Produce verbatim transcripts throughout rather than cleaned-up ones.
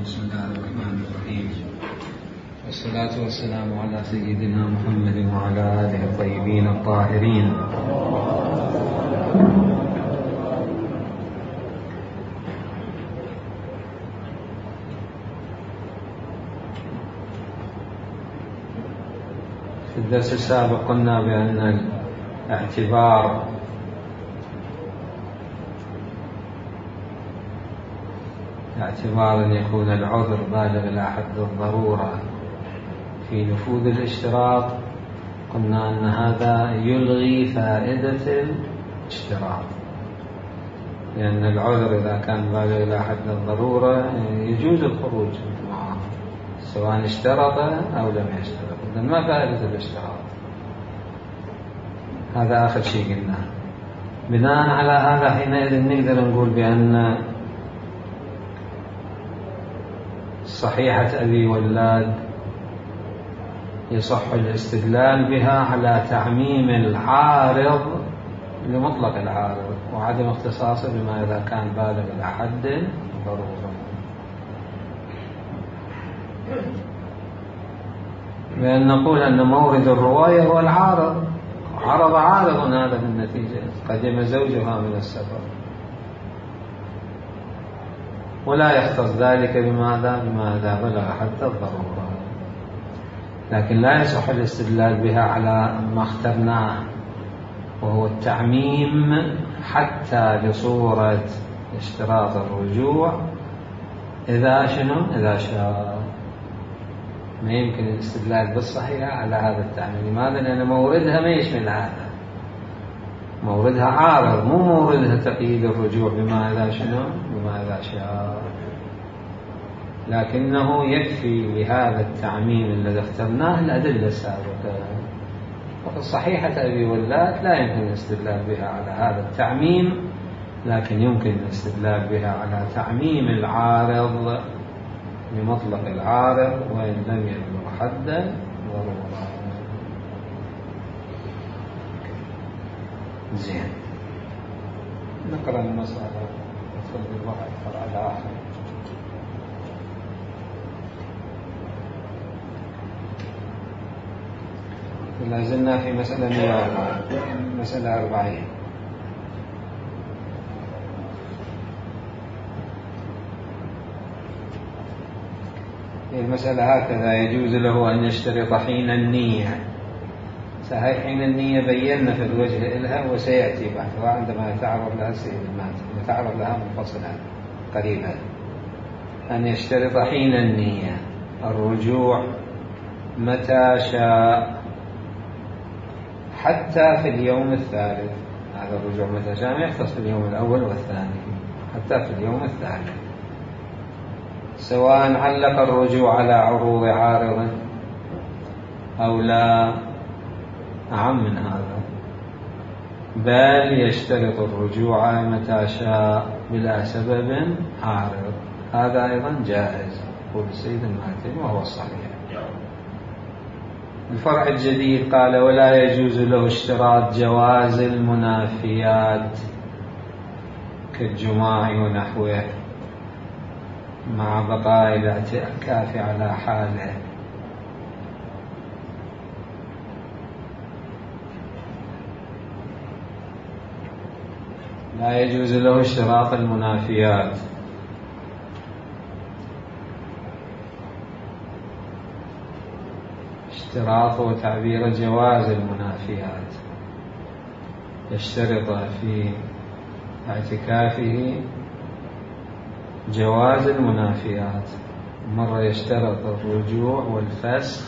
بسم الله الرحمن الرحيم، والصلاة والسلام على سيدنا محمد وعلى آله الطيبين الطاهرين. في الدرس السابق قلنا بأن الاعتبار اعتبار أن يكون العذر بالغ إلى حد الضرورة في نفوذ الاشتراط، قلنا أن هذا يلغي فائدة الاشتراط، لأن العذر إذا كان بالغ إلى حد الضرورة يجوز الخروج معه سواء اشترط أو لم يشترط، إذن ما فائدة الاشتراط؟ هذا آخر شيء قلناه. بناء على هذا حينئذ نقدر نقول بأن صحيحة أبي ولاد يصح الاستدلال بها على تعميم العارض لمطلق العارض وعدم اختصاصه بما إذا كان بالغ إلى حد ضرورة، بأن نقول أن مورد الرواية هو العارض، عرض عارض هذا في النتيجة، قدم زوجها من السفر، ولا يختص ذلك بماذا بما إذا بلغ حتى الضرورة. لكن لا يصح الاستدلال بها على ما اخترناه وهو التعميم حتى لصورة اشتراط الرجوع إذا شنو إذا شاء. ما يمكن الاستدلال بالصحيح على هذا التعميم. لماذا؟ لأن موردها ما يشمل هذا، موردها عارض، مو موردها تقييد الرجوع بما إذا شنو بما إذا شاء. لكنه يكفي لهذا التعميم الذي اخترناه الأدلة السابقة. وفي صحيحة أبي ولاد لا يمكن الاستدلال بها على هذا التعميم، لكن يمكن الاستدلال بها على تعميم العارض لمطلق العارض وإن لم يبلغ حد ضرورة. زين، نقرأ المسألة نصلي الواحد فرع الآخر. لا زلنا في مسألة مئة وأربعة، مسألة أربعين. المسألة هكذا: يجوز له أن يشترط حين النية. صحيح حين النية بينا في الوجه إلها وسيأتي بعدها عندما يتعرض لها السيد الماتي، يتعرض لها منفصلا قريبا. أن يشترط حين النية الرجوع متى شاء حتى في اليوم الثالث. هذا الرجوع متى شاء ما يختص في اليوم الأول والثاني، حتى في اليوم الثالث، سواء علق الرجوع على عروض عارض أو لا، أعم من هذا، بل يشترط الرجوع متى شاء بلا سبب عارض. هذا أيضا جائز، يقول السيد الماتي وهو الصحيح. الفرع الجديد قال: ولا يجوز له اشتراط جواز المنافيات كالجماع ونحوه مع بقاء الاعتكاف على حاله. لا يجوز له اشتراط المنافيات، اشتراط وتعبير جواز المنافيات، يشترط في اعتكافه جواز المنافيات. مرة يشترط الرجوع والفسخ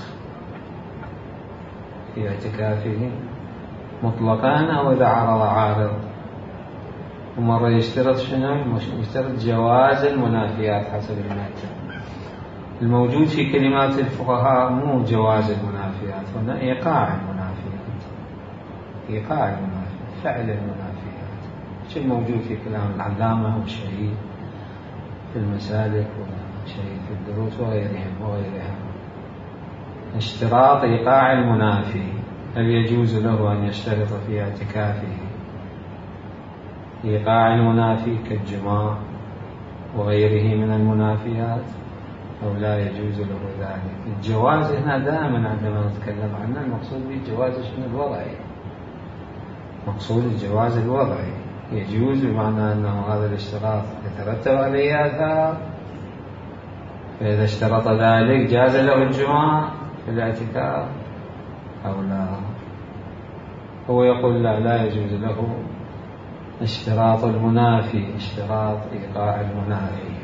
في اعتكافه مطلقا أو إذا عرض عارض، ومرة يشترط شنو؟ يشترط جواز المنافيات حسب المتن. الموجود في كلمات الفقهاء مو جواز المنافيات، هنا إيقاع المنافيات، إيقاع المنافيات، فعل المنافيات. شو الموجود في كلام العلامة والشهيد في المسالك والشهيد في الدروس وغيرهم وغيرها. اشتراط إيقاع المنافي. هل يجوز له أن يشترط في اعتكافه إيقاع المنافي كالجماع وغيره من المنافيات؟ أو لا يجوز له ذلك. الجواز هنا دائما عندما نتكلم عنه المقصود به الجواز شنو الوضعي، مقصود الجواز الوضعي. يجوز بمعنى أنه هذا الاشتراط يترتب عليه آثار، فإذا اشترط ذلك جاز له الجماع في الاعتكاف أو لا. هو يقول لا لا يجوز له اشتراط المنافي، اشتراط إيقاع المنافي.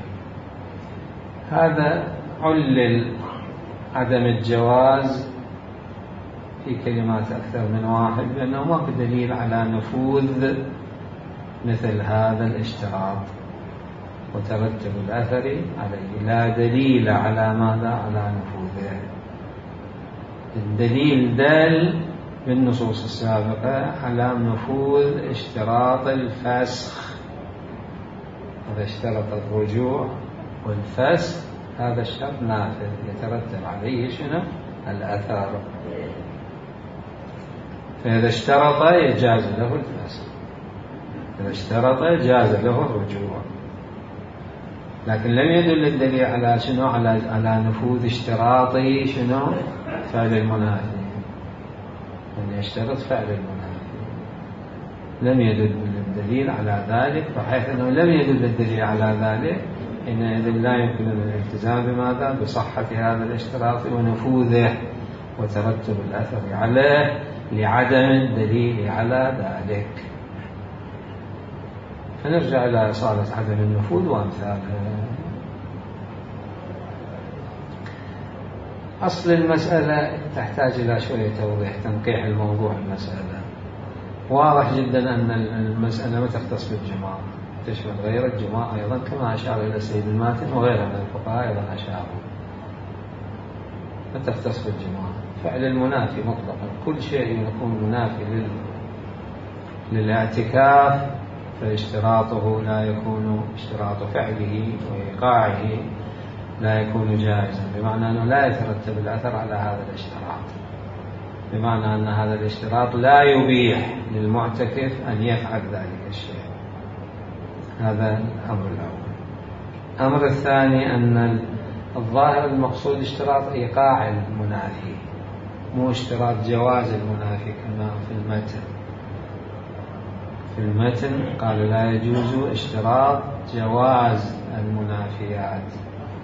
هذا علل عدم الجواز في كلمات أكثر من واحد لأنه ما في دليل على نفوذ مثل هذا الاشتراط وترتب الأثر عليه. لا دليل على ماذا؟ على نفوذه. الدليل دل بالنصوص السابقة على نفوذ اشتراط الفسخ. إذا اشترط الرجوع والفسخ هذا الشرط نافذ يترتب عليه شنو؟ الأثر. فإذا اشترط يجاز له الفسخ، إذا اشترط جاز له الرجوع. لكن لم يدل الدليل على شنو؟ على على نفوذ اشتراطه شنو؟ فعل المنافي، أن يشترط فعل المنافي. لم يدل الدليل على ذلك، بحيث أنه لم يدل الدليل على ذلك حينئذ لا يمكن الالتزام بماذا؟ بصحة هذا الاشتراط ونفوذه وترتب الأثر عليه لعدم الدليل على ذلك. فنرجع إلى إصالة عدم النفوذ وأمثالها. أصل المسألة تحتاج إلى شوية توضيح، تنقيح الموضوع. المسألة واضح جدا أن المسألة ما تختص بالجماع، تشمل غير الجماع أيضا، كما أشار إلى السيد الماتن وغيره من الفقهاء أيضا أشاروا. ما تختص بالجماع. فعل المنافي مطلقا، كل شيء يكون منافي لل... للاعتكاف فاشتراطه لا يكون اشتراط فعله وإيقاعه لا يكون جائزا، بمعنى أنه لا يترتب الأثر على هذا الاشتراط، بمعنى أن هذا الاشتراط لا يبيح للمعتكف أن يفعل ذلك الشيء. هذا الأمر الأول. الأمر الثاني أن الظاهر المقصود اشتراط إيقاع المنافي، مو اشتراط جواز المنافي كما في المتن. في المتن قال لا يجوز اشتراط جواز المنافيات.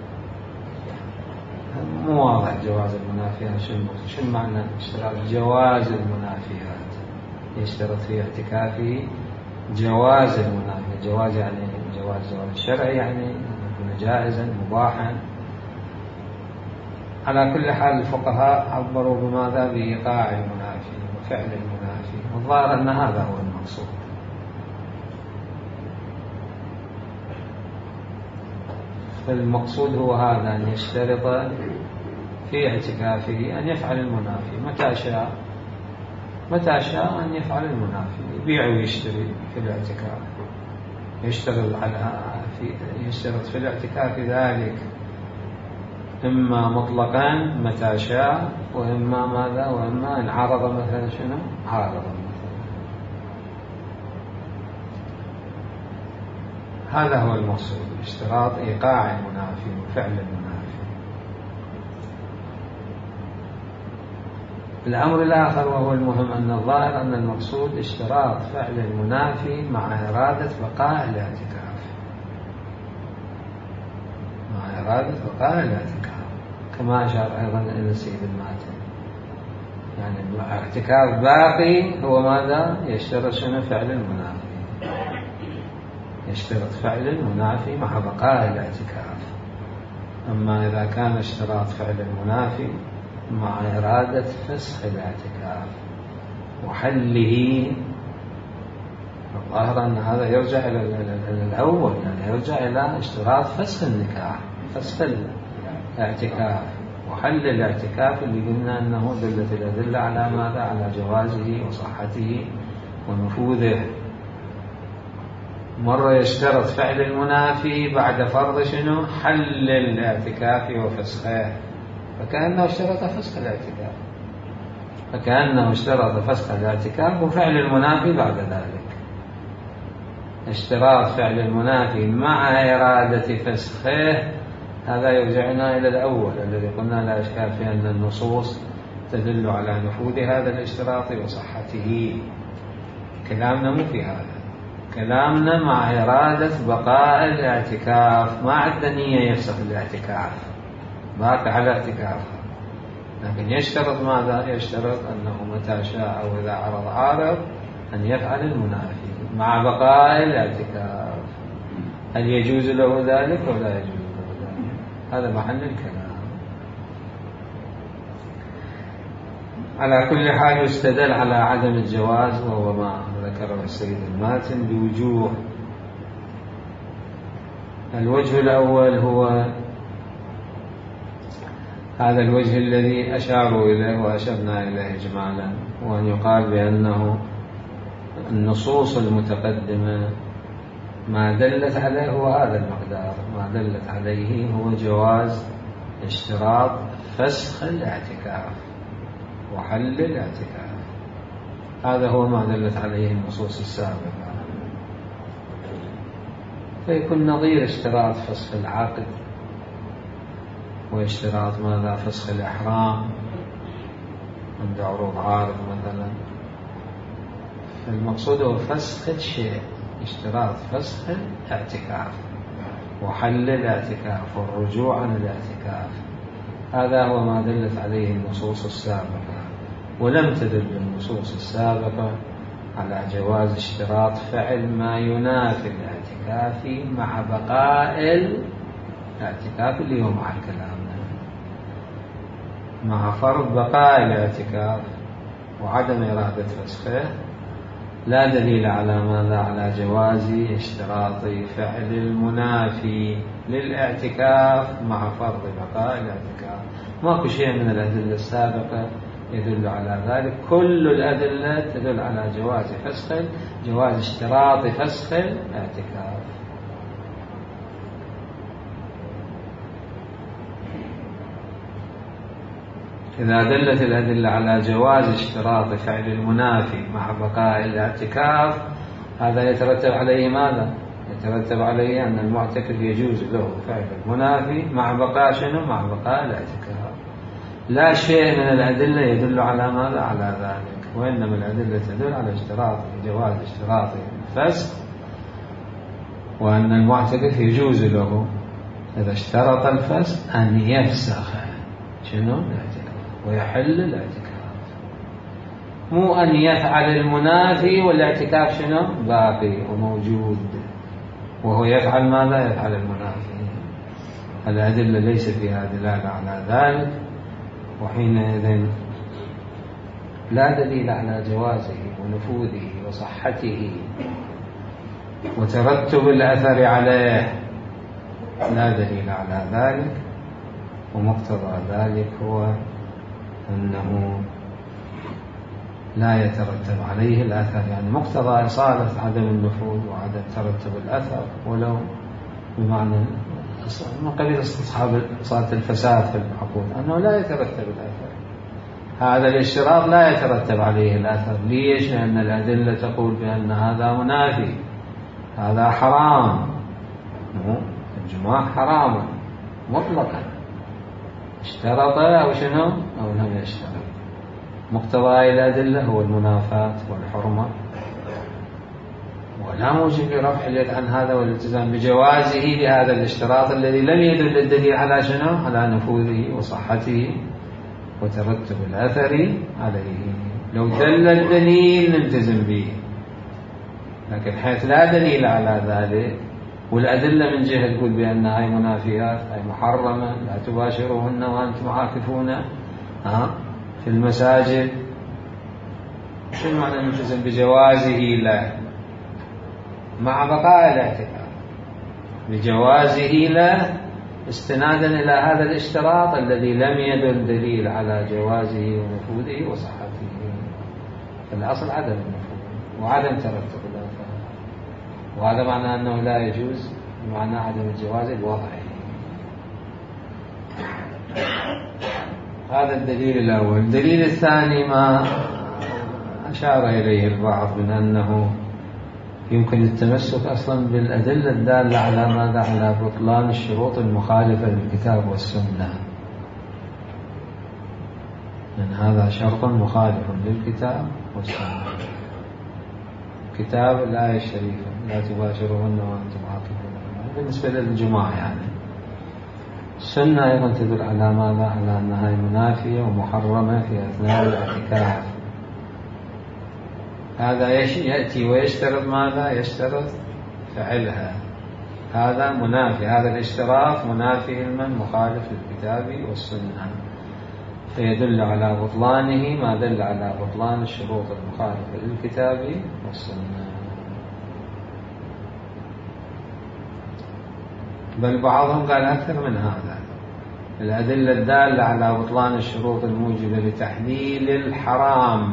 مو واضح جواز المنافيات شو معنى اشتراط جواز المنافيات. يشترط في اعتكافه جواز المنافي. جواز يعني جواز جواز الشرعي، يعني يكون جائزا مباحا. على كل حال الفقهاء عبروا بماذا؟ بإيقاع المنافي وفعل المنافي، والظاهر أن هذا هو المقصود. فالمقصود هو هذا، أن يشترط في اعتكافه أن يفعل المنافي متى شاء، متى شاء أن يفعل المنافي، يبيع ويشتري في الاعتكاف. يشترط على في يشترط في الاعتكاف ذلك إما مطلقا متى شاء، وإما ماذا؟ وإما إن عرض مثلا شنو؟ عارض مثلا. هذا هو المقصود، اشتراط إيقاع المنافي وفعل المنافي. الأمر الآخر وهو المهم أن الظاهر أن المقصود اشتراط فعل المنافي مع إرادة بقاء الاعتكاف، مع إرادة بقاء الاعتكاف، كما أشار أيضا إلى السيد الماتن. يعني الاعتكاف باقي هو ماذا؟ يشترط شنو؟ فعل المنافي. يشترط فعل المنافي مع بقاء الاعتكاف. أما إذا كان اشتراط فعل المنافي مع إرادة فسخ الاعتكاف وحله، الظاهر أن هذا يرجع إلى الأول، يعني يرجع إلى اشتراط فسخ النكاح، فسخ الاعتكاف وحل الاعتكاف اللي قلنا أنه دلت الأدلة على ماذا؟ على جوازه وصحته ونفوذه. مرة يشترط فعل المنافي بعد فرض شنو؟ حل الاعتكاف وفسخه، فكأنه اشترط فسخ الاعتكاف، فكأنه اشترط فسخ الاعتكاف وفعل المنافي بعد ذلك. اشتراط فعل المنافي مع إرادة فسخه هذا يرجعنا إلى الأول الذي قلنا لا إشكال في أن النصوص تدل على نفوذ هذا الاشتراط وصحته. كلامنا مو في هذا، كلامنا مع إرادة بقاء الاعتكاف، ما عندنا نية يفسخ الاعتكاف، باقي على اعتكافه، لكن يشترط ماذا؟ يشترط أنه متى شاء أو إذا عرض عارض أن يفعل المنافي مع بقاء الاعتكاف. هل يجوز له ذلك ولا يجوز له ذلك؟ هذا محل الكلام. على كل حال يستدل على عدم الجواز، وهو ما ذكره السيد الماتن بوجوه. الوجه الأول هو هذا الوجه الذي أشاروا إليه وأشرنا إليه إجمالا، وأن يقال بأنه النصوص المتقدمة ما دلت عليه هو هذا المقدار، ما دلت عليه هو جواز اشتراط فسخ الاعتكاف وحل الاعتكاف. هذا هو ما دلت عليه النصوص السابقة، فيكون نظير اشتراط فسخ العقد واشتراط ماذا؟ فسخ الإحرام عند عروض عارض مثلا. فالمقصود هو فسخ الشيء، اشتراط فسخ الاعتكاف وحل الاعتكاف والرجوع عن الاعتكاف. هذا هو ما دلت عليه النصوص السابقة، ولم تدل النصوص السابقة على جواز اشتراط فعل ما ينافي الاعتكاف مع بقاء الاعتكاف اللي هو مع الكلام، مع فرض بقاء الاعتكاف وعدم إرادة فسخه. لا دليل على ماذا؟ على جواز اشتراط فعل المنافي للاعتكاف مع فرض بقاء الاعتكاف. ماكو شيء من الأدلة السابقة يدل على ذلك، كل الأدلة تدل على جواز فسخ جواز اشتراط فسخ الاعتكاف. إذا دلت الأدلة على جواز اشتراط فعل المنافي مع بقاء الاعتكاف، هذا يترتب عليه ماذا؟ يترتب عليه أن المعتكف يجوز له فعل المنافي مع بقاء شنو؟ مع بقاء الاعتكاف. لا شيء من الأدلة يدل على ماذا؟ على ذلك، وإنما الأدلة تدل على اشتراط جواز اشتراط الفسخ، وأن المعتكف يجوز له إذا اشترط الفسخ أن يفسخ شنو؟ الاعتكاف ويحل الاعتكاف، مو أن يفعل المنافي والاعتكاف شنو؟ باقي وموجود، وهو يفعل ماذا؟ يفعل المنافي. الأدلة ليس فيها دلالة على ذلك، وحينئذ لا دليل على جوازه ونفوذه وصحته وترتب الأثر عليه، لا دليل على ذلك. ومقتضى ذلك هو أنه لا يترتب عليه الأثر، يعني مقتضى إصالة عدم النفوذ وعدم ترتب الأثر، ولو بمعنى من قبيل استصحاب إصالة الفساد في العقول، أنه لا يترتب الأثر. هذا الاشتراط لا يترتب عليه الأثر. ليش؟ لأن الأدلة تقول بأن هذا منافي، هذا حرام، الجماع حرام مطلقا، اشترط أو شنو أو لم يشترط. مقتضى الأدلة هو المنافاة والحرمة، ولا موجب لرفع اليد عن هذا والالتزام بجوازه لهذا الاشتراط الذي لم يدل الدليل على شنو؟ على نفوذه وصحته وترتب الأثر عليه. لو دل الدليل نلتزم به، لكن حيث لا دليل على ذلك والأدلة من جهة تقول بأن هاي منافيات، هاي محرمة، لا تباشروهن وأنتم عاكفون في المساجد، شو معنى نلتزم بجوازه له مع بقاء الاعتكاف؟ بجوازه له استنادا إلى هذا الاشتراط الذي لم يدل دليل على جوازه ونفوذه وصحته. الأصل عدم النفوذ وعدم ترتب الأثر، وهذا معنى أنه لا يجوز، بمعنى عدم الجواز الوضعي. هذا الدليل الأول. الدليل الثاني ما أشار إليه البعض من أنه يمكن التمسك أصلا بالأدلة الدالة على ماذا؟ على بطلان الشروط المخالفة للكتاب والسنة، لأن هذا شرط مخالف للكتاب والسنة. كتاب الآية الشريفة لا تباشرون وأنتم عاكفون بالنسبة للجماعة يعني. السنة أيضا تدل على ماذا؟ على أنها منافية ومحرمة في أثناء الاعتكاف. هذا يأتي ويشترط ماذا؟ يشترط فعلها. هذا منافي، هذا الاشتراط منافي لمن؟ مخالف للكتاب والسنة، فيدل على بطلانه ما دل على بطلان الشروط المخالفة للكتاب والسنة. بل بعضهم قال أكثر من هذا، الأدلة الدالة على بطلان الشروط الموجبة لتحليل الحرام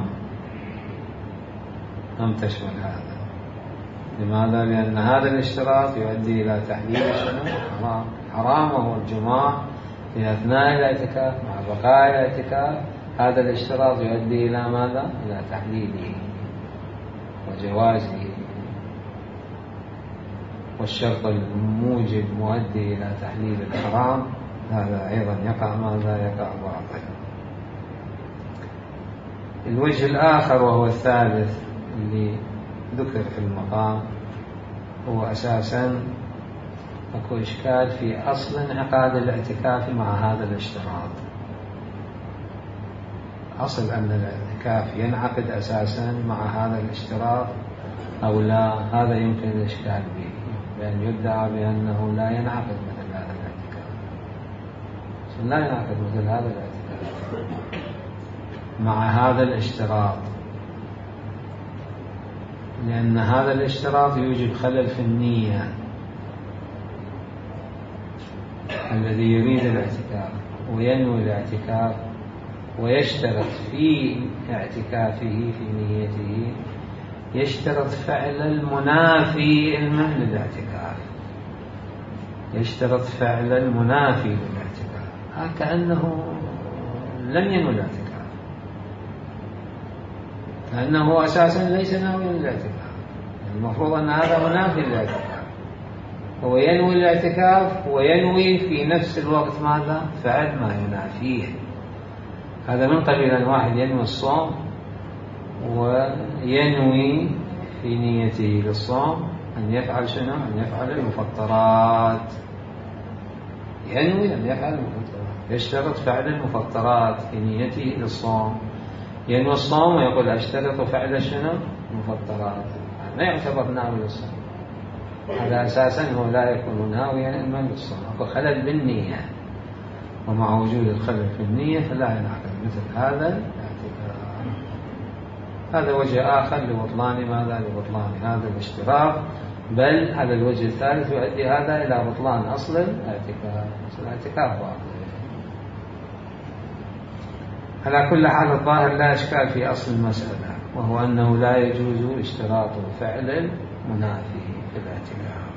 لم تشمل هذا. لماذا؟ لأن هذا الاشتراط يؤدي إلى تحليل الحرام. حرام وهو الجماع في أثناء الاعتكاف مع بقاء الاعتكاف، هذا الاشتراط يؤدي إلى ماذا؟ إلى تحليله وجوازه. والشرط الموجب مؤدي إلى تحليل الحرام، هذا أيضا يقع ماذا؟ يقع باطل. الوجه الآخر وهو الثالث اللي ذكر في المقام هو أساسا أكو إشكال في أصل انعقاد الاعتكاف مع هذا الاشتراط. أصل أن الاعتكاف ينعقد أساسا مع هذا الاشتراط أو لا، هذا يمكن الإشكال به، لأن يدعى بأنه لا ينعقد مثل هذا الاعتكاف. لا ينعقد مثل هذا الاعتكاف مع هذا الاشتراط، لأن هذا الاشتراط يوجب خلل في النية. الذي يريد الاعتكاف وينوي الاعتكاف ويشترط في اعتكافه في نيته، يشترط فعل المنافي للاعتكاف، يشترط فعل المنافي للاعتكاف، كأنه لم ينوي الاعتكاف، كأنه أساسا ليس ناويا للاعتكاف. المفروض أن هذا منافي للاعتكاف، هو ينوي الاعتكاف وينوي في نفس الوقت ماذا؟ فعل ما ينافيه. هذا من قبيل أن واحد ينوي الصوم وينوي في نيته للصوم أن يفعل شنو؟ أن يفعل المفطرات، ينوي أن يفعل المفطرات، يشترط فعل المفطرات في نيته للصوم. ينوي الصوم ويقول أشترط فعل شنو؟ المفطرات، ما يعتبر ناوي للصوم. هذا أساسا هو لا يكون ناويا إما للصوم، وخلل بالنية، ومع وجود الخلل في النية فلا ينعقد مثل هذا الاعتكاف. هذا وجه آخر لبطلان ماذا؟ لبطلان هذا الاشتراط. بل هذا الوجه الثالث يؤدي هذا إلى بطلان أصل الاعتكاف، أصل الاعتكاف باطل. على كل حال الظاهر لا إشكال في أصل المسألة، وهو أنه لا يجوز اشتراط فعل المنافي في الاعتكاف.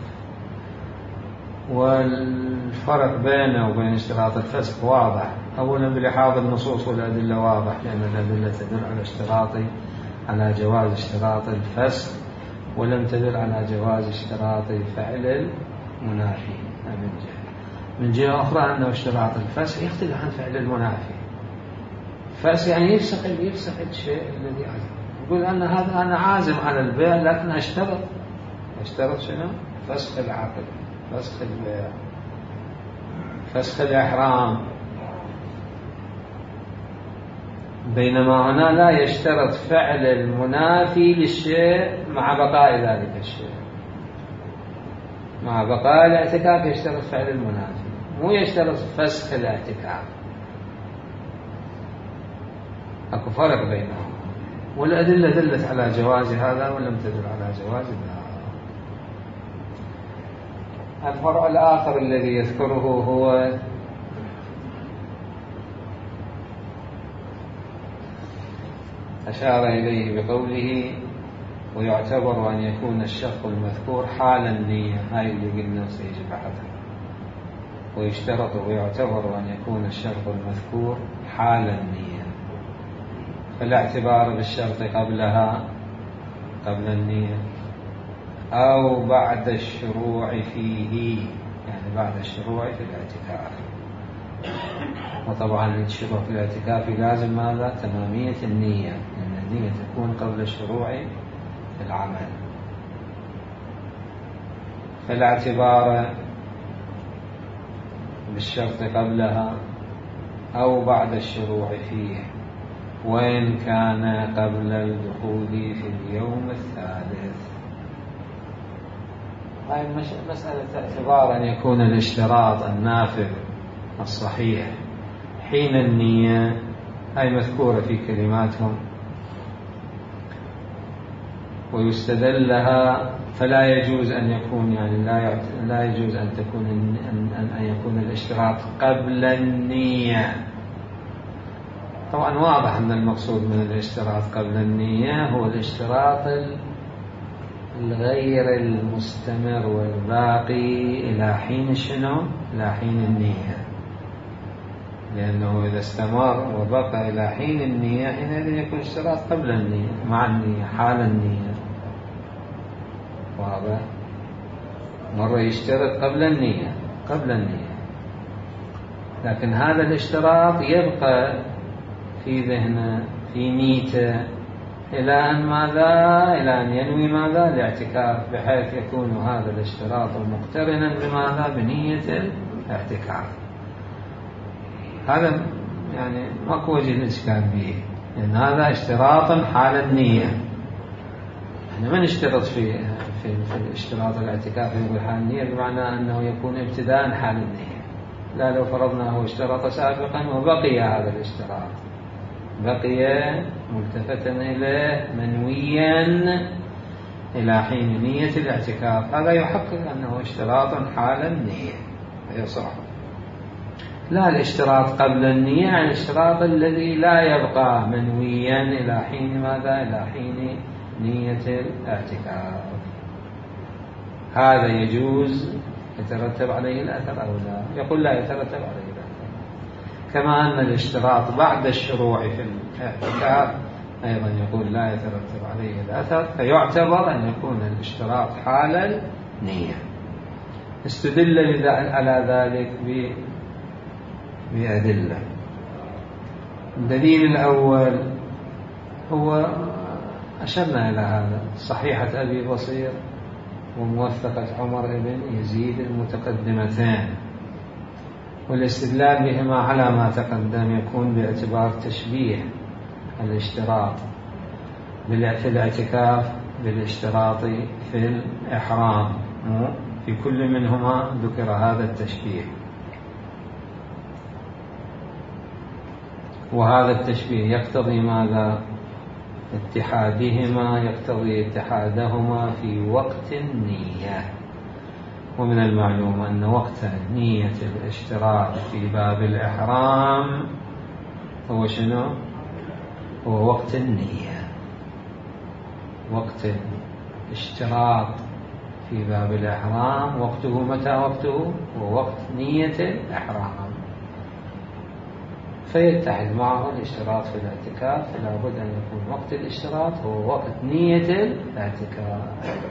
والفرق بينه وبين اشتراط الفسخ واضح. أولا بلحاظ النصوص والأدلة واضح، لأن الأدلة تدل على اشتراط على جواز اشتراط الفسخ، ولم تدل على جواز اشتراط فعل المنافي. من جهة من جهة أخرى أنه اشتراط الفسخ يختلف عن فعل المنافي. فسخ يعني يفسخ يفسخ الشيء الذي عزم، يقول أن هذا أنا عازم على البيع لكن أشترط أشترط شنو؟ فسخ العقد، فسخ البيع، فسخ الإحرام. بينما هنا لا يشترط فعل المنافي للشيء مع بقاء ذلك الشيء، مع بقاء الاعتكاف يشترط فعل المنافي، مو يشترط فسخ الاعتكاف. أكو فرق بينهم، والأدلة دلت على جواز هذا ولم تدل على جواز هذا. الفرع الآخر الذي يذكره هو أشار إليه بقوله ويعتبر أن يكون الشرط المذكور حال النية، هاي اللي قلنا سيجي بحثها. ويشترط ويعتبر أن يكون الشرط المذكور حال النية، فلا اعتبار بالشرط قبلها قبل النية، أو بعد الشروع فيه، يعني بعد الشروع في الاعتكاف. وطبعا الشروع في الاعتكاف لازم ماذا؟ تمامية النية، لأن النية تكون قبل الشروع في العمل. فلا اعتبار بالشرط قبلها أو بعد الشروع فيه، وإن كان قبل الدخول في اليوم الثالث. هاي مسألة اعتبار أن يكون الاشتراط النافذ الصحيح حين النية، هاي مذكورة في كلماتهم ويستدل لها. فلا يجوز أن يكون يعني لا لا يجوز أن تكون أن أن يكون الاشتراط قبل النية. طبعا واضح أن المقصود من الاشتراط قبل النية هو الاشتراط الغير المستمر والباقي إلى حين شنو؟ إلى حين النية، لأنه إذا استمر وبقى إلى حين النية حينئذ يكون اشتراط قبل النية مع النية حال النية. واضح؟ مرة يشترط قبل النية قبل النية، لكن هذا الاشتراط يبقى في ذهنه في نيته إلى أن ماذا؟ إلى أن ينوي ماذا؟ الاعتكاف، بحيث يكون هذا الاشتراط مقترنا بماذا؟ بنية الاعتكاف. هذا يعني ماكو وجه الإشكال به، لأن هذا اشتراط حال النية. احنا ما نشترط في في, في الاشتراط الاعتكاف يقول حال النية بمعنى أنه يكون ابتداء حال النية. لا، لو فرضنا هو اشترط سابقا وبقي هذا الاشتراط، بقي ملتفتا إليه منويا إلى حين نية الاعتكاف، هذا يحقق أنه اشتراط حال النية يصح. لا الاشتراط قبل النية، يعني الاشتراط الذي لا يبقى منويا إلى حين ماذا؟ إلى حين نية الاعتكاف. هذا يجوز يترتب عليه الأثر أو لا؟ يقول لا يترتب عليه الأثر. كما أن الاشتراط بعد الشروع في الاعتكاف أيضا يقول لا يترتب عليه الأثر، فيعتبر أن يكون الاشتراط حال النية. استدل على ذلك بأدلة. الدليل الأول هو أشرنا إلى هذا صحيحة أبي بصير وموثقة عمر بن يزيد المتقدمتان، والاستدلال بهما على ما تقدم يكون باعتبار تشبيه الاشتراط في الاعتكاف بالاشتراط في الإحرام، في كل منهما ذكر هذا التشبيه. وهذا التشبيه يقتضي ماذا؟ اتحادهما، يقتضي اتحادهما في وقت النية. ومن المعلوم أن وقت نية الاشتراط في باب الإحرام هو شنو؟ هو وقت النية. وقت الاشتراط في باب الإحرام وقته متى؟ وقته هو وقت نية الإحرام، فيتحد معه الاشتراط في الاعتكاف، فلا بد أن يكون وقت الاشتراط هو وقت نية الاعتكاف.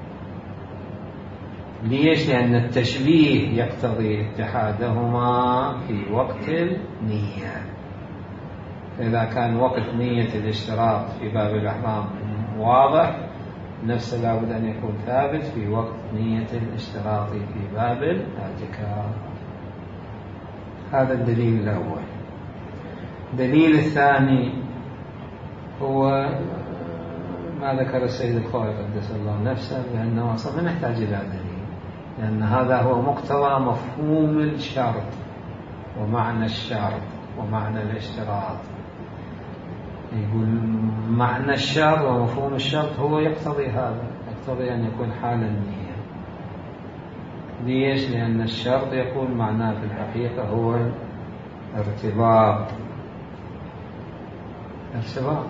ليش؟ لأن التشبيه يقتضي اتحادهما في وقت النية. فإذا كان وقت نية الاشتراط في باب الإحرام واضح، نفسه لا بد أن يكون ثابت في وقت نية الاشتراط في باب الاعتكاف. هذا الدليل الأول. الدليل الثاني هو ما ذكر السيد الخوئي قدس الله نفسه، بأنه أصلا ما نحتاج إلى دليل، لأن هذا هو مقتضى مفهوم الشرط ومعنى الشرط ومعنى الاشتراط. يقول معنى الشرط ومفهوم الشرط هو يقتضي هذا، يقتضي أن يكون حال النية. ليش؟ لأن الشرط يقول معناه في الحقيقة هو ارتباط ارتباط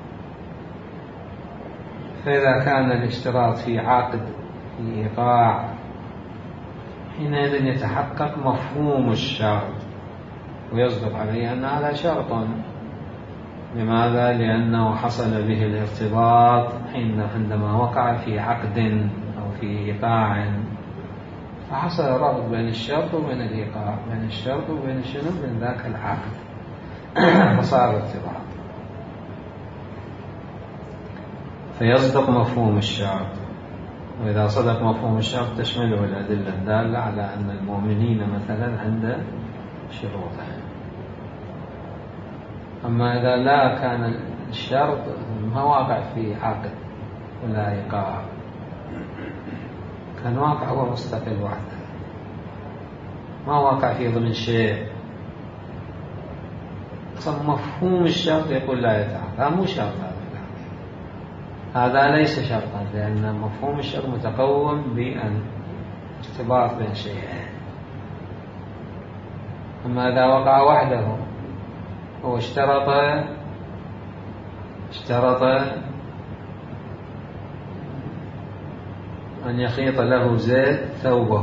فإذا كان الاشتراط في عقد في إيقاع، حينئذ يتحقق مفهوم الشرط ويصدق عليه أن هذا شرط. لماذا؟ لأنه حصل به الارتباط حين عندما وقع في عقد أو في إيقاع، فحصل ربط بين الشرط وبين الإيقاع، بين الشرط وبين شنو؟ بين ذاك العقد، فصار ارتباط. فيصدق مفهوم الشرط، وإذا صدق مفهوم الشرط تشمله الأدلة الدالة على أن المؤمنين مثلا عند شروطهم. أما إذا لا كان الشرط ما واقع في عقد ولا إيقاع، كان واقع هو مستقل وحده، ما واقع في ضمن شيء، مفهوم الشرط يقول لا يتعاقد، هذا مو شرط، هذا ليس شرطا، لأن مفهوم الشرط متقوم بأن ارتباط بين شيئين. أما إذا وقع وحده، هو اشترط اشترط أن يخيط له زيد ثوبه،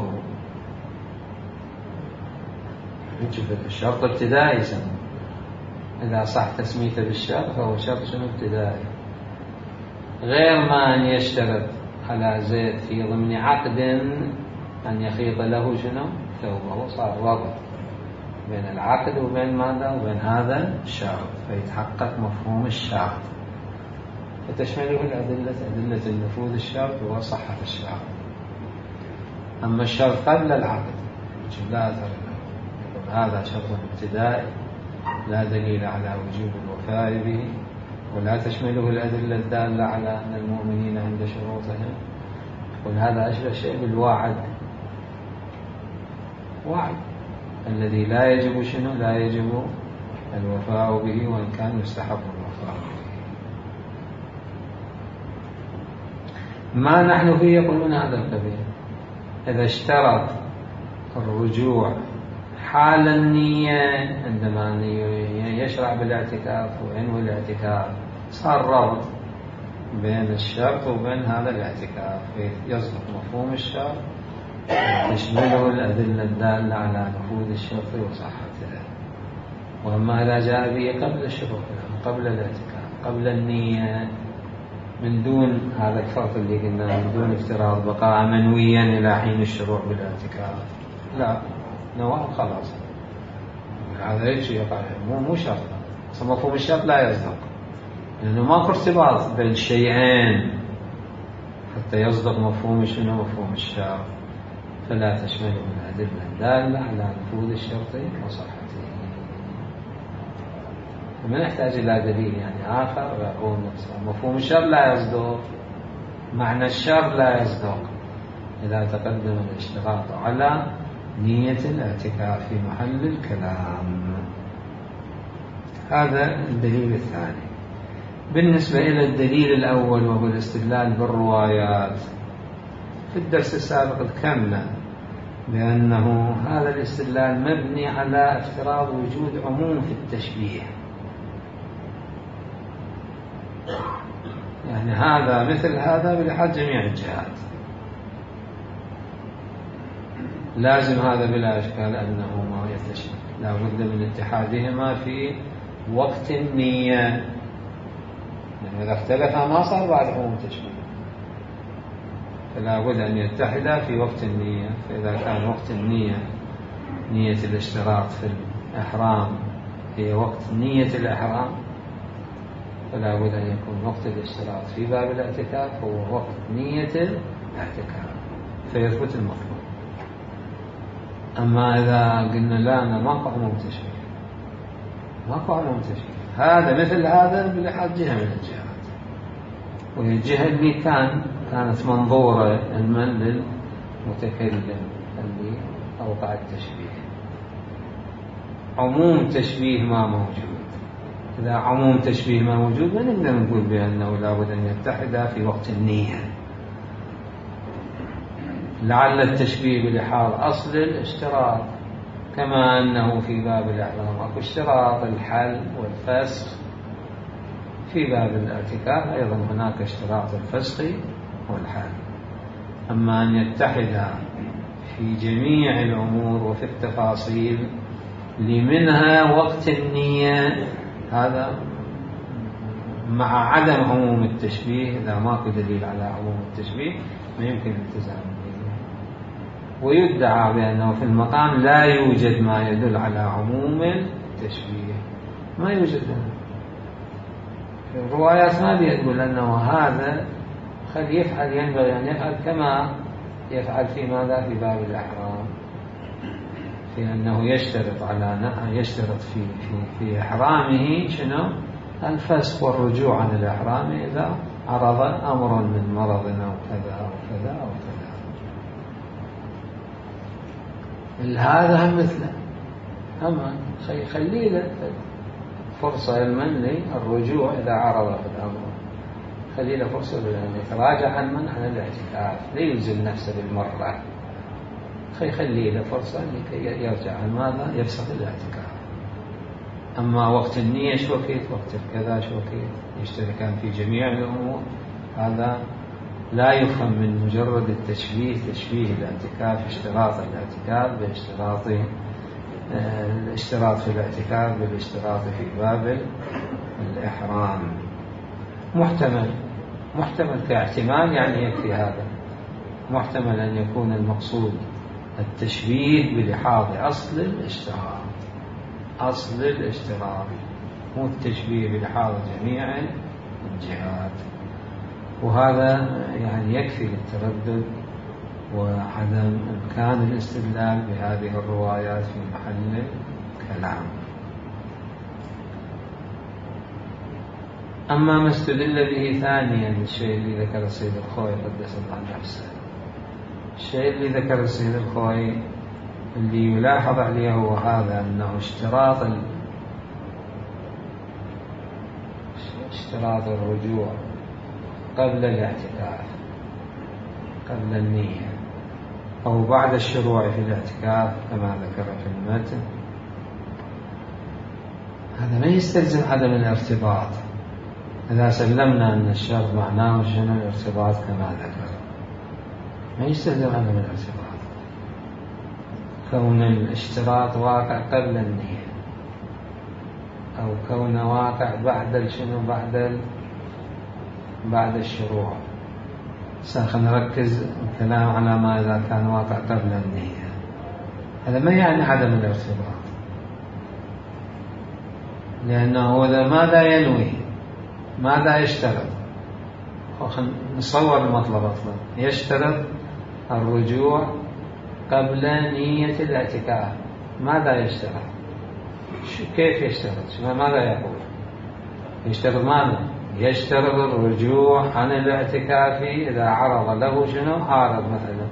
الشرط ابتدائي يسمى، إذا صح تسميته بالشرط فهو شرط شنو؟ ابتدائي، غير ما أن يشترط على زيد في ضمن عقد أن يخيط له شنو؟ ثوبه، صار رابط بين العقد وبين ماذا؟ وبين هذا الشرط، فيتحقق مفهوم الشرط، فتشمله الأدلة، أدلة النفوذ الشرط وصحة الشرط. أما الشرط قبل العقد لا يقول هذا شرط ابتدائي لا دليل على وجوب الوفاء به، ولا تشمله الأدلة الدالة على أن المؤمنين عند شروطهم، يقول هذا أشبه شيء بالوعد، وعد الذي لا يجب شنو؟ لا يجب الوفاء به، وإن كان يستحب الوفاء به. ما نحن فيه يقولون هذا القبيل، إذا اشترط الرجوع حال النية عندما يشرع بالاعتكاف وينوي الاعتكاف، صار ربط بين الشرط وبين هذا الاعتكاف، يصدق مفهوم الشرط تشمله الأدلة الدالة على نفوذ الشرط وصحته. وأما إذا جاء به قبل الشروط، قبل الاعتكاف، قبل النية، من دون هذا الفرق اللي قلنا، من دون افتراض بقاء منويا إلى حين الشروع بالاعتكاف، لا نواه خلاص، هذا يجي يقع مو مو شرط، مفهوم الشرط لا يصدق، لأنه ماكو ارتباط بين شيئين حتى يصدق مفهوم شنو؟ مفهوم الشرط، فلا تشمله الأدلة الدالة على نفوذ الشرط وصحته. وما نحتاج إلى دليل يعني آخر غير نفسه. مفهوم الشرط لا يصدق، معنى الشرط لا يصدق إذا تقدم الاشتراط على نية الاعتكاف في محل الكلام. هذا الدليل الثاني. بالنسبة إلى الدليل الأول وهو الاستدلال بالروايات، في الدرس السابق ذكرنا بأنه هذا الاستدلال مبني على افتراض وجود عموم في التشبيه، يعني هذا مثل هذا بلحاظ جميع الجهات، لازم هذا بلا إشكال أنه ما يتشبه، لا بد من اتحادهما في وقت النية، يعني إذا اختلفا ما صار بعد عموم تشبيه، فلا بد أن يتحدا في وقت النية. فإذا كان وقت النية نية الاشتراط في الإحرام هي وقت نية الإحرام، فلا بد أن يكون وقت الاشتراط في باب الاعتكاف هو وقت نية الاعتكاف، فيثبت المطلوب. أما إذا قلنا لا أنا ماكو عموم تشبيه، ماكو عموم تشبيه، هذا مثل هذا بلحاظ جهة من الجهات، وهي الجهة اللي كان كانت منظورة علما للمتكلم اللي أوقع التشبيه. عموم تشبيه ما موجود، إذا عموم تشبيه ما موجود ما نقدر نقول بأنه لابد أن يتحدا في وقت النية. لعل التشبيه بلحاظ أصل الاشتراط، كما أنه في باب الإحرام أكو اشتراط الحل والفسخ، في باب الاعتكاف أيضا هناك اشتراط الفسخ والحل. أما أن يتحدا في جميع الأمور وفي التفاصيل لمنها وقت النية، هذا مع عدم عموم التشبيه، إذا ماكو دليل على عموم التشبيه ما يمكن الالتزام به. ويدعى بأنه في المقام لا يوجد ما يدل على عموم التشبيه، ما يوجد. في الروايات ما بيقول أنه هذا خل يفعل، ينبغي أن يفعل كما يفعل في ماذا؟ في باب الإحرام، في أنه يشترط على يشترط في في في إحرامه شنو؟ الفسخ والرجوع عن الإحرام إذا عرض أمر من مرض أو كذا أو كذا أو كذا. هذا هم مثله، أما خليه له فرصة لمن للرجوع إذا عرض في الأمر، خليه له فرصة لأن يتراجع عن من عن الاعتكاف، لا يلزم نفسه بالمرة، خليه له فرصة لكي يرجع عن ماذا؟ يفسخ الاعتكاف. أما وقت النية شو وقت؟ وقت الكذا شو وقت؟ يشتركان في جميع الأمور. هذا لا يفهم من مجرد التشبيه تشبيه الاعتكاف، اشتراط الاعتكاف باشتراط الاشتراط في الاعتكاف بالاشتراط في باب الإحرام. محتمل محتمل كاحتمال، يعني يكفي هذا. محتمل أن يكون المقصود التشبيه بلحاظ أصل الاشتراط، أصل الاشتراط، مو التشبيه بلحاظ جميع الجهات. وهذا يعني يكفي للتردد وعدم إمكان الاستدلال بهذه الروايات في محل الكلام. أما ما استدل به ثانيا الشيء اللي ذكر السيد الخوي قدس الله نفسه، الشيء اللي ذكر السيد الخوي اللي يلاحظ عليه هو هذا، أنه اشتراط اشتراط الرجوع قبل الاعتكاف، قبل النية أو بعد الشروع في الاعتكاف كما ذكر في المتن، هذا ما يستلزم عدم الارتباط. إذا سلمنا أن الشرط معناه شنو الارتباط كما ذكر، ما يستلزم عدم الارتباط. كون الاشتراط واقع قبل النية أو كون واقع بعد شنو بعد ال... بعد الشروع. سنركز نركز الكلام على ما إذا كان واقع قبل النية، هذا ما يعني عدم الارتباط، لأنه إذا ماذا ينوي؟ ماذا يشترط؟ نصور المطلب أصلا، يشترط الرجوع قبل نية الاعتكاف. ماذا يشترط؟ كيف يشترط؟ ماذا يقول؟ يشترط ماذا؟ يشترط الرجوع عن الاعتكاف إذا عرض له شنو؟ عارض مثلا،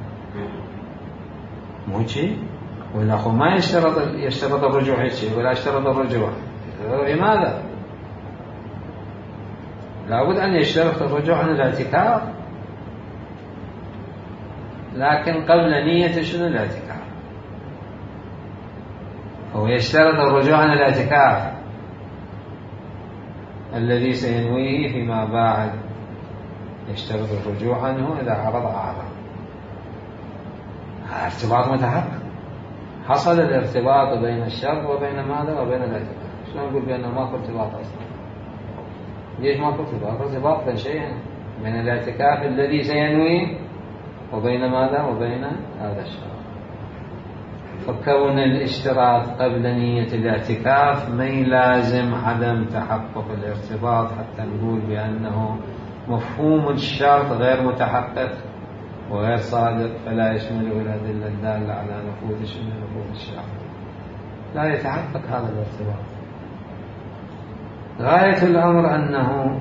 مو شيء؟ ولا أخو ما يشترط يشترط الرجوع هيك، ولا يشترط الرجوع. لماذا؟ لابد أن يشترط الرجوع عن الاعتكاف، لكن قبل نية شنو الاعتكاف. هو يشترط الرجوع عن الاعتكاف الذي سينويه فيما بعد، يشترط الرجوع عنه إذا عرض عارض. هذا ارتباط متحقق، حصل الارتباط بين الشرط وبين ماذا؟ وبين الاعتكاف. شلون نقول بأنه ماكو ارتباط أصلا؟ ليش ماكو ارتباط؟ ارتباط بين شيئين، بين الاعتكاف الذي سينويه وبين ماذا؟ وبين هذا الشرط. فكون الاشتراط قبل نية الاعتكاف ما يلازم عدم تحقق الارتباط حتى نقول بأنه مفهوم الشرط غير متحقق وغير صادق، فلا يشمله الأدلة الدالة على نفوذ شنو نفوذ الشرط. لا يتحقق هذا الارتباط. غاية الأمر أنه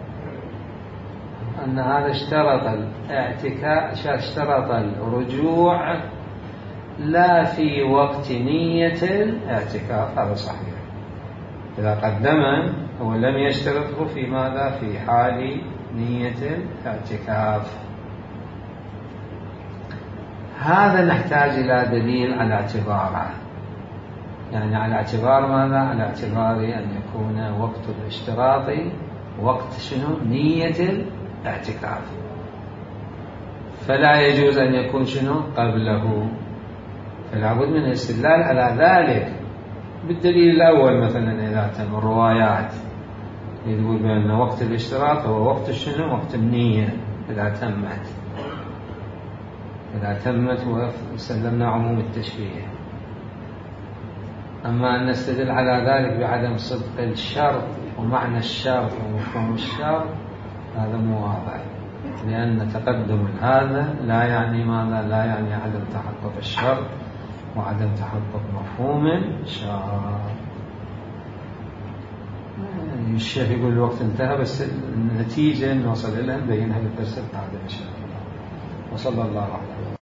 أن هذا اشترط الاعتكاف، اشترط الرجوع لا في وقت نية الاعتكاف. هذا صحيح. إذا قدم هو لم يشترطه في ماذا؟ في حال نية الاعتكاف. هذا نحتاج إلى دليل على اعتباره، يعني على اعتبار ماذا؟ على اعتبار أن يكون وقت الاشتراط وقت شنو؟ نية الاعتكاف، فلا يجوز أن يكون شنو؟ قبله. فلا بد من الاستدلال على ذلك بالدليل الأول مثلا إذا تم الروايات يقول بأن وقت الاشتراط هو وقت الشنو؟ وقت النية إذا تمت. إذا تمت وسلمنا عموم التشبيه. أما أن نستدل على ذلك بعدم صدق الشرط ومعنى الشرط ومفهوم الشرط هذا مو واضح، لأن تقدم هذا لا يعني ماذا؟ لا يعني عدم تحقق الشرط وعدم تحقق مفهوم الشرط. الشيخ يقول الوقت انتهى، بس النتيجة نوصل إليها نبينها بالدرس القادم إن شاء الله. وصلى الله عليه وسلم.